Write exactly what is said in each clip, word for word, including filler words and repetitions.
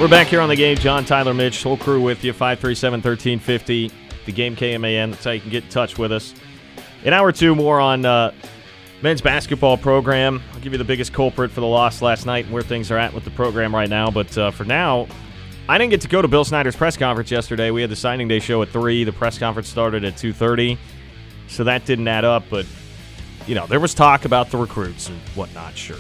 We're back here on The Game. John, Tyler, Mitch, whole crew with you. five three seven, one three five zero. The Game K M A N. That's how you can get in touch with us. An hour or two more on uh, men's basketball program. I'll give you the biggest culprit for the loss last night and where things are at with the program right now. But uh, for now, I didn't get to go to Bill Snyder's press conference yesterday. We had the signing day show at three. The press conference started at two thirty. So that didn't add up. But, you know, there was talk about the recruits and whatnot, sure.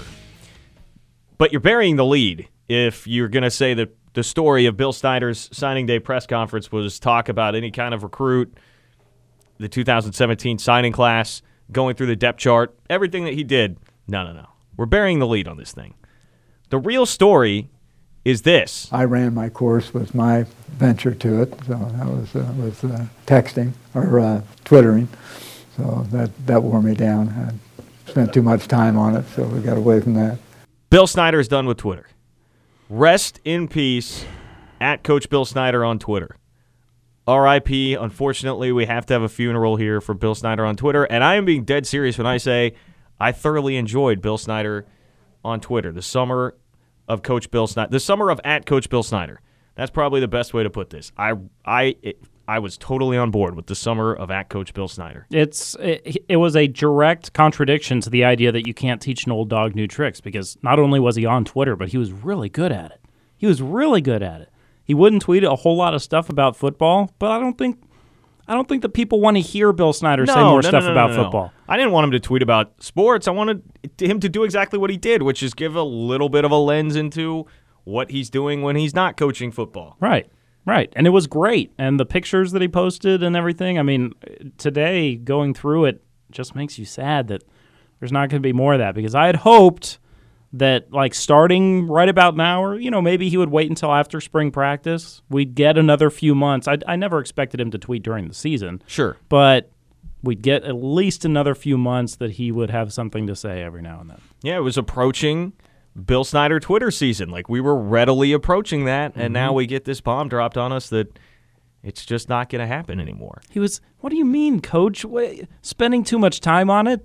But you're burying the lead if you're going to say that the story of Bill Snyder's signing day press conference was talk about any kind of recruit, the two thousand seventeen signing class, going through the depth chart, everything that he did. No, no, no. We're burying the lead on this thing. The real story is this. I ran my course with my venture to it, so that was uh, was uh, texting or uh, twittering, so that, that wore me down. I spent too much time on it, so we got away from that. Bill Snyder is done with Twitter. Rest in peace at Coach Bill Snyder on Twitter. R I P Unfortunately, we have to have a funeral here for Bill Snyder on Twitter, and I am being dead serious when I say I thoroughly enjoyed Bill Snyder on Twitter. The summer of Coach Bill Snyder, the summer of at Coach Bill Snyder. That's probably the best way to put this. I I it, I was totally on board with the summer of at Coach Bill Snyder. It's it, it was a direct contradiction to the idea that you can't teach an old dog new tricks, because not only was he on Twitter, but he was really good at it. He was really good at it. He wouldn't tweet a whole lot of stuff about football, but I don't think I don't think that people want to hear Bill Snyder no, say more no, stuff no, no, about no, no. football. I didn't want him to tweet about sports. I wanted him to do exactly what he did, which is give a little bit of a lens into what he's doing when he's not coaching football. Right, right. And it was great. And the pictures that he posted and everything, I mean, today going through it just makes you sad that there's not going to be more of that, because I had hoped that, like, starting right about now, or, you know, maybe he would wait until after spring practice, we'd get another few months. I, I never expected him to tweet during the season. Sure. But we'd get at least another few months that he would have something to say every now and then. Yeah, it was approaching Bill Snyder Twitter season. Like, we were readily approaching that, and mm-hmm. now we get this bomb dropped on us that it's just not going to happen anymore. He was, what do you mean, Coach? Wait, spending too much time on it?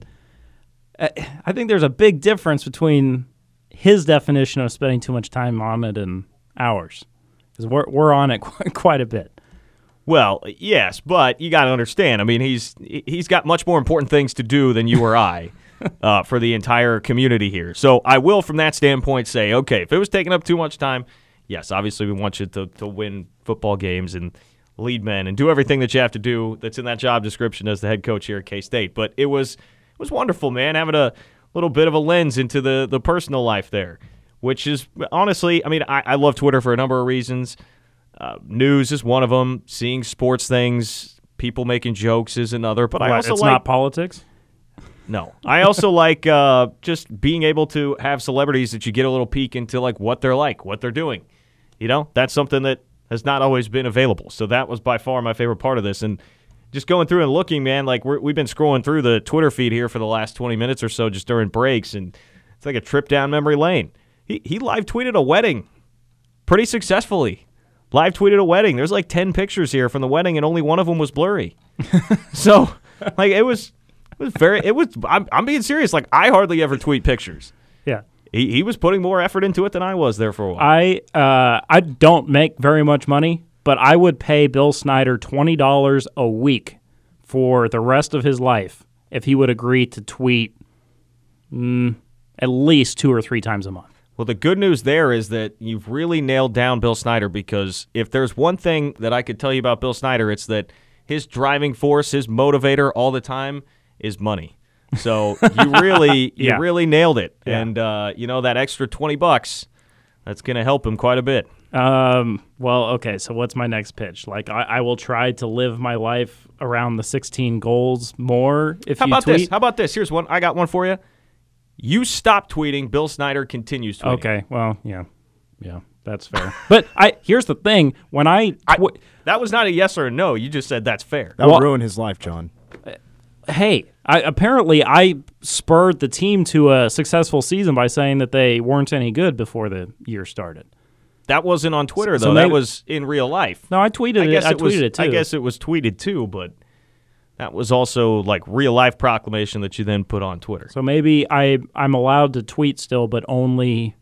I think there's a big difference between his definition of spending too much time on it and ours, because we're, we're on it quite, quite a bit. Well, yes, but you got to understand. I mean, he's he's got much more important things to do than you or I uh, for the entire community here. So I will, from that standpoint, say, okay, if it was taking up too much time, yes, obviously we want you to, to win football games and lead men and do everything that you have to do that's in that job description as the head coach here at K-State. But it was it was wonderful, man, having a little bit of a lens into the, the personal life there, which is, honestly, I mean, I, I love Twitter for a number of reasons. Uh, news is one of them. Seeing sports things, people making jokes is another. But what, I also it's like not politics? No. I also like uh, just being able to have celebrities that you get a little peek into, like, what they're like, what they're doing. You know, that's something that has not always been available. So that was by far my favorite part of this. And just going through and looking, man, like we're, we've been scrolling through the Twitter feed here for the last twenty minutes or so just during breaks, and it's like a trip down memory lane. He he live tweeted a wedding pretty successfully. Live tweeted a wedding. There's like ten pictures here from the wedding, and only one of them was blurry. So, like, it was it was very it was. I'm I'm being serious. Like, I hardly ever tweet pictures. Yeah. He he was putting more effort into it than I was there for a while. I uh I don't make very much money, but I would pay Bill Snyder twenty dollars a week for the rest of his life if he would agree to tweet mm, at least two or three times a month. Well, the good news there is that you've really nailed down Bill Snyder, because if there's one thing that I could tell you about Bill Snyder, it's that his driving force, his motivator all the time is money. So you really you yeah. really nailed it. Yeah. And, uh, you know, that extra twenty bucks, that's going to help him quite a bit. Um. Well, okay, so what's my next pitch? Like, I, I will try to live my life around the sixteen goals more if How you about tweet. this? How about this? Here's one. I got one for you. You stop tweeting, Bill Snyder continues tweeting. Okay, well, yeah. Yeah, that's fair. But I here's the thing. When I, tw- I That was not a yes or a no. You just said that's fair. That Well- would ruin his life, John. hey, I, apparently I spurred the team to a successful season by saying that they weren't any good before the year started. That wasn't on Twitter, So though. maybe- that was in real life. No, I tweeted I it. guess I it was, tweeted it too. I guess it was tweeted too, but that was also like real life proclamation that you then put on Twitter. So maybe I I'm allowed to tweet still, but only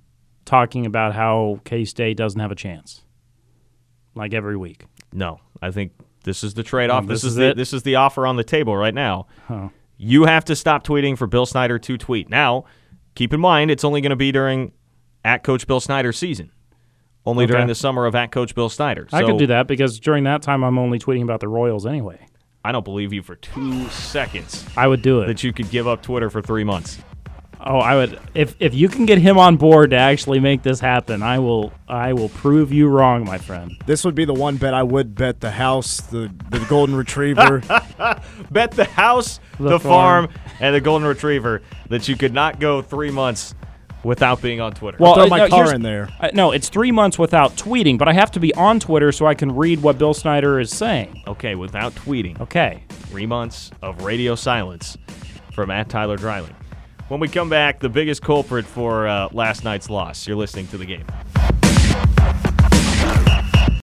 talking about how K-State doesn't have a chance, like every week. No, I think this is the trade-off. Oh, this, this is is the it? this is the offer on the table right now. Huh. You have to stop tweeting for Bill Snyder to tweet. Now, keep in mind, it's only going to be during at Coach Bill Snyder's season. Only Okay. during the summer of at Coach Bill Snyder. I So could do that because during that time I'm only tweeting about the Royals anyway. I don't believe you for two seconds I would do it. that you could give up Twitter for three months. Oh, I would. If if you can get him on board to actually make this happen, I will. I will prove you wrong, my friend. This would be the one bet I would bet: the house, the the golden retriever. Bet the house, the, The farm. farm. and the golden retriever that you could not go three months without being on Twitter. Well, Throw uh, my no, car here's- in there. Uh, no, it's three months without tweeting, but I have to be on Twitter so I can read what Bill Snyder is saying. Okay, without tweeting. Okay. Three months of radio silence from at Tyler Dreiling. When we come back, the biggest culprit for uh, last night's loss. You're listening to The Game.